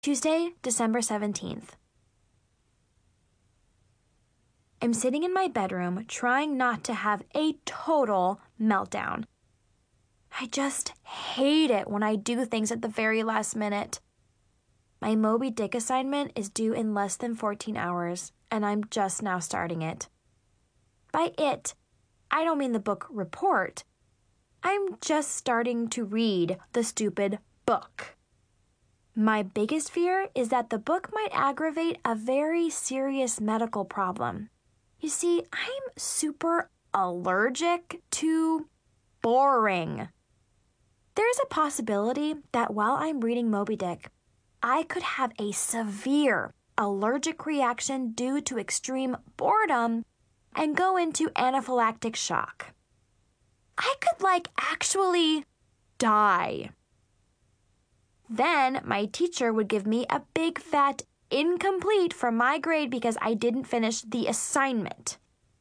Tuesday, December 17th. I'm sitting in my bedroom trying not to have a total meltdown. I just hate it when I do things at the very last minute. My Moby Dick assignment is due in less than 14 hours, and I'm just now starting it. By it, I don't mean the book report. I'm just starting to read the stupid book. My biggest fear is that the book might aggravate a very serious medical problem. You see, I'm super allergic to boring. There's a possibility that while I'm reading Moby Dick, I could have a severe allergic reaction due to extreme boredom and go into anaphylactic shock. I could actually die. Then my teacher would give me a big fat incomplete for my grade because I didn't finish the assignment.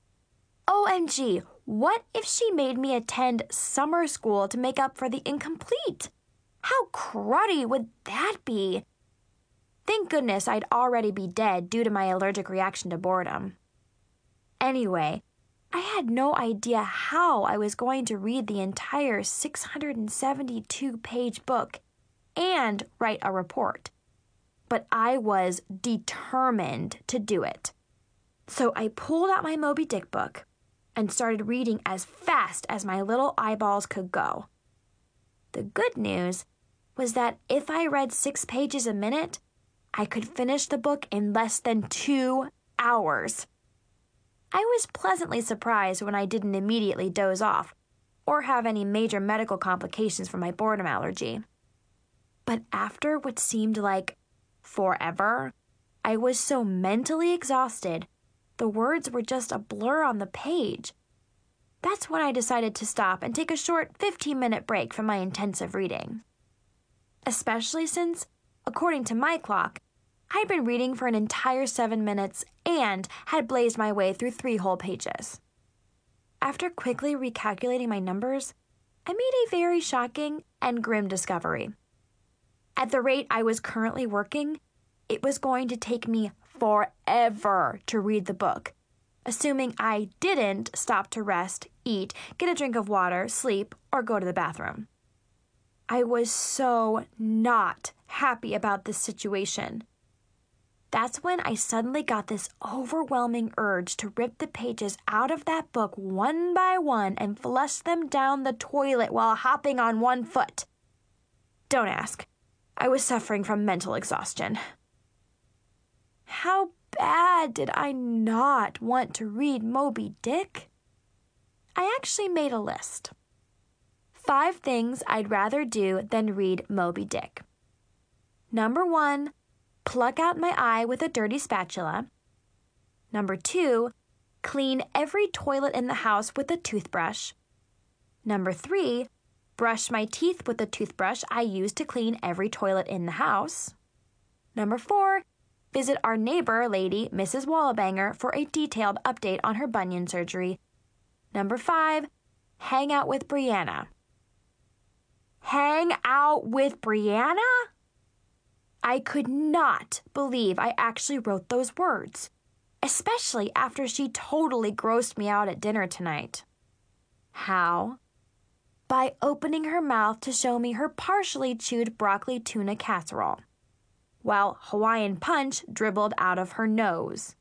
OMG, what if she made me attend summer school to make up for the incomplete? How cruddy would that be? Thank goodness I'd already be dead due to my allergic reaction to boredom. Anyway, I had no idea how I was going to read the entire 672-page book and write a report. But I was determined to do it. So I pulled out my Moby Dick book and started reading as fast as my little eyeballs could go. The good news was that if I read 6 pages a minute, I could finish the book in less than 2 hours. I was pleasantly surprised when I didn't immediately doze off or have any major medical complications from my boredom allergy. But after what seemed like forever, I was so mentally exhausted, the words were just a blur on the page. That's when I decided to stop and take a short 15-minute break from my intensive reading. Especially since, according to my clock, I'd been reading for an entire 7 minutes and had blazed my way through 3 whole pages. After quickly recalculating my numbers, I made a very shocking and grim discovery. At the rate I was currently working, it was going to take me forever to read the book, assuming I didn't stop to rest, eat, get a drink of water, sleep, or go to the bathroom. I was so not happy about this situation. That's when I suddenly got this overwhelming urge to rip the pages out of that book one by one and flush them down the toilet while hopping on one foot. Don't ask. I was suffering from mental exhaustion. How bad did I not want to read Moby Dick? I actually made a list. 5 things I'd rather do than read Moby Dick. Number 1, pluck out my eye with a dirty spatula. Number 2, clean every toilet in the house with a toothbrush. Number 3, brush my teeth with the toothbrush I use to clean every toilet in the house. Number 4, visit our neighbor lady, Mrs. Wallabanger, for a detailed update on her bunion surgery. Number 5, hang out with Brianna. Hang out with Brianna? I could not believe I actually wrote those words, especially after she totally grossed me out at dinner tonight. How? By opening her mouth to show me her partially chewed broccoli tuna casserole, while Hawaiian punch dribbled out of her nose.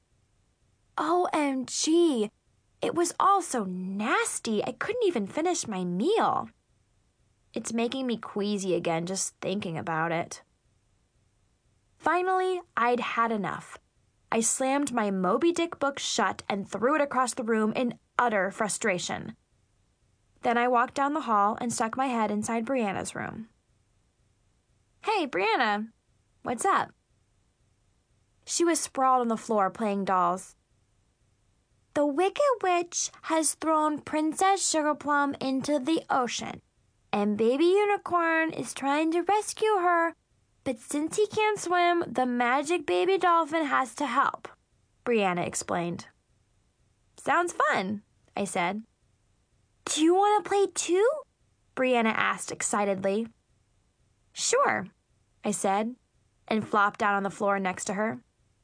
OMG! It was all so nasty I couldn't even finish my meal. It's making me queasy again just thinking about it. Finally, I'd had enough. I slammed my Moby Dick book shut and threw it across the room in utter frustration. Then I walked down the hall and stuck my head inside Brianna's room. Hey, Brianna, what's up? She was sprawled on the floor playing dolls. The Wicked Witch has thrown Princess Sugarplum into the ocean, and Baby Unicorn is trying to rescue her, but since he can't swim, the magic baby dolphin has to help, Brianna explained. Sounds fun, I said. Do you want to play too? Brianna asked excitedly. Sure, I said, and flopped down on the floor next to her.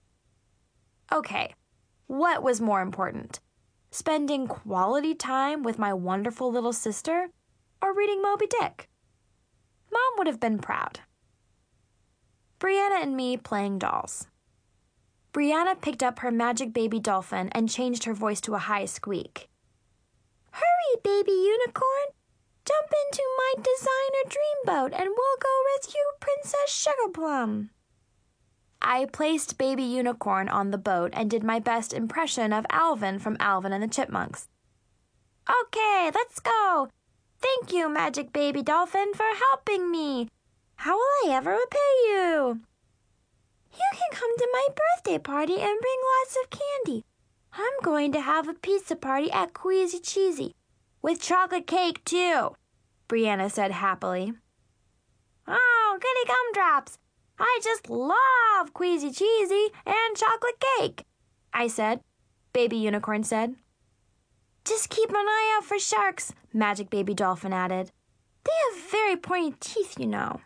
Okay, what was more important? Spending quality time with my wonderful little sister or reading Moby Dick? Mom would have been proud. Brianna and me playing dolls. Brianna picked up her magic baby dolphin and changed her voice to a high squeak. Hurry, baby unicorn! Jump into my designer dreamboat and we'll go rescue Princess Sugarplum. I placed baby unicorn on the boat and did my best impression of Alvin from Alvin and the Chipmunks. Okay, let's go. Thank you, magic baby dolphin, for helping me. How will I ever repay you? You can come to my birthday party and bring lots of candy. I'm going to have a pizza party at Queasy Cheesy, with chocolate cake, too, Brianna said happily. Oh, goody gumdrops! I just love Queasy Cheesy and chocolate cake, I said. Baby Unicorn said. Just keep an eye out for sharks, Magic Baby Dolphin added. They have very pointy teeth, you know.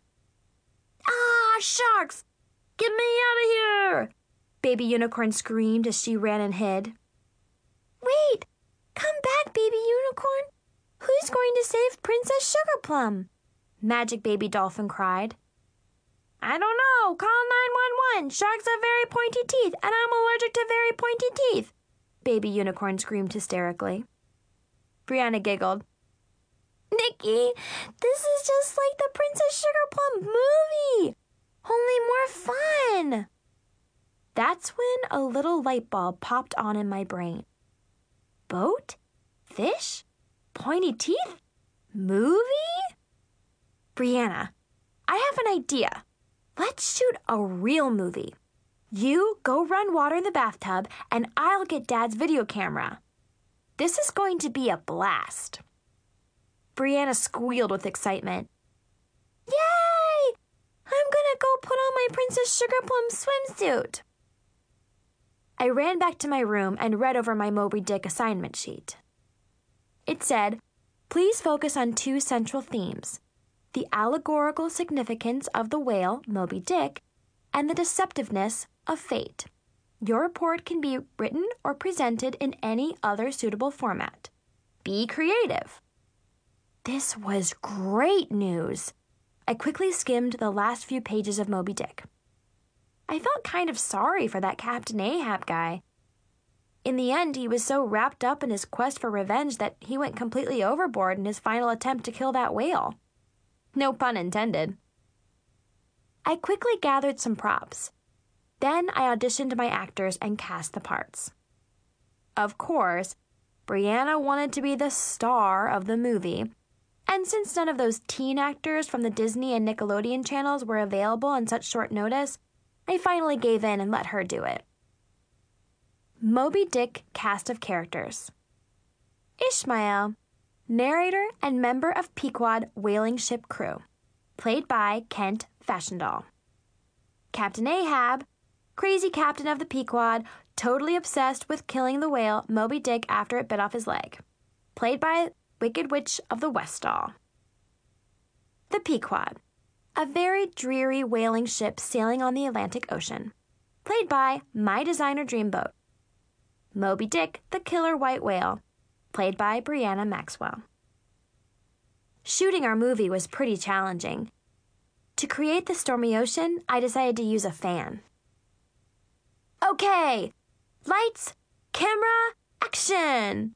Ah, sharks! Get me out of here! Baby Unicorn screamed as she ran and hid. Wait! Come back, Baby Unicorn! Who's going to save Princess Sugarplum? Magic Baby Dolphin cried. I don't know. Call 911. Sharks have very pointy teeth, and I'm allergic to very pointy teeth. Baby Unicorn screamed hysterically. Brianna giggled. Nikki, this is just like the Princess Sugarplum movie, only more fun. That's when a little light bulb popped on in my brain. Boat? Fish? Pointy teeth? Movie? Brianna, I have an idea. Let's shoot a real movie. You go run water in the bathtub, and I'll get Dad's video camera. This is going to be a blast. Brianna squealed with excitement. Yay! I'm gonna go put on my Princess Sugarplum swimsuit. I ran back to my room and read over my Moby Dick assignment sheet. It said, please focus on two central themes: the allegorical significance of the whale, Moby Dick, and the deceptiveness of fate. Your report can be written or presented in any other suitable format. Be creative. This was great news. I quickly skimmed the last few pages of Moby Dick. I felt kind of sorry for that Captain Ahab guy. In the end, he was so wrapped up in his quest for revenge that he went completely overboard in his final attempt to kill that whale. No pun intended. I quickly gathered some props. Then I auditioned my actors and cast the parts. Of course, Brianna wanted to be the star of the movie, and since none of those teen actors from the Disney and Nickelodeon channels were available on such short notice, I finally gave in and let her do it. Moby Dick cast of characters. Ishmael, narrator and member of Pequod whaling ship crew, played by Kent Fashendahl. Captain Ahab, crazy captain of the Pequod, totally obsessed with killing the whale Moby Dick after it bit off his leg, played by Wicked Witch of the Westall. The Pequod, a very dreary whaling ship sailing on the Atlantic Ocean, played by my designer dreamboat. Moby Dick, the killer white whale, played by Brianna Maxwell. Shooting our movie was pretty challenging. To create the stormy ocean, I decided to use a fan. Okay, lights, camera, action!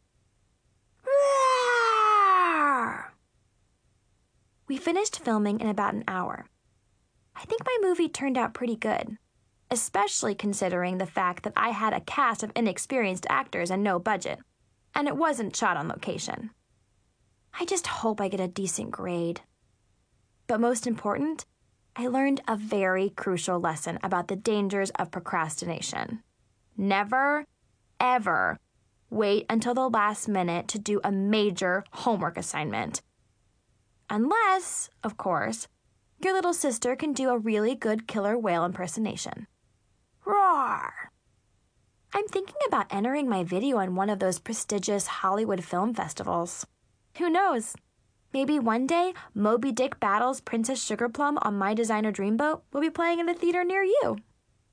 Roar! We finished filming in about an hour. I think my movie turned out pretty good, especially considering the fact that I had a cast of inexperienced actors and no budget, and it wasn't shot on location. I just hope I get a decent grade. But most important, I learned a very crucial lesson about the dangers of procrastination. Never, ever wait until the last minute to do a major homework assignment. Unless, of course, your little sister can do a really good killer whale impersonation. Roar! I'm thinking about entering my video on one of those prestigious Hollywood film festivals. Who knows? Maybe one day, Moby Dick battles Princess Sugarplum on My Designer Dreamboat will be playing in a theater near you.